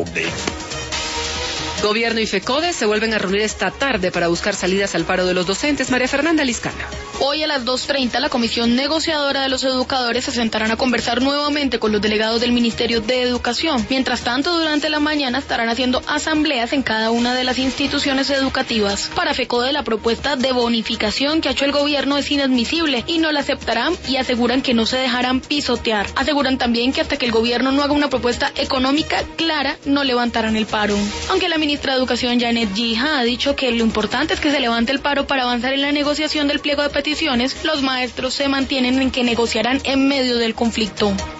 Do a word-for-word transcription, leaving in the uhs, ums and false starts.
corresponde. Gobierno y FECODE se vuelven a reunir esta tarde para buscar salidas al paro de los docentes. María Fernanda Liscana. Hoy a las dos treinta la comisión negociadora de los educadores se sentarán a conversar nuevamente con los delegados del Ministerio de Educación. Mientras tanto, durante la mañana estarán haciendo asambleas en cada una de las instituciones educativas. Para FECODE, la propuesta de bonificación que ha hecho el gobierno es inadmisible y no la aceptarán, y aseguran que no se dejarán pisotear. Aseguran también que hasta que el gobierno no haga una propuesta económica clara, no levantarán el paro. Aunque la ministra de Educación, Janet Gija, ha dicho que lo importante es que se levante el paro para avanzar en la negociación del pliego de peticiones, los maestros se mantienen en que negociarán en medio del conflicto.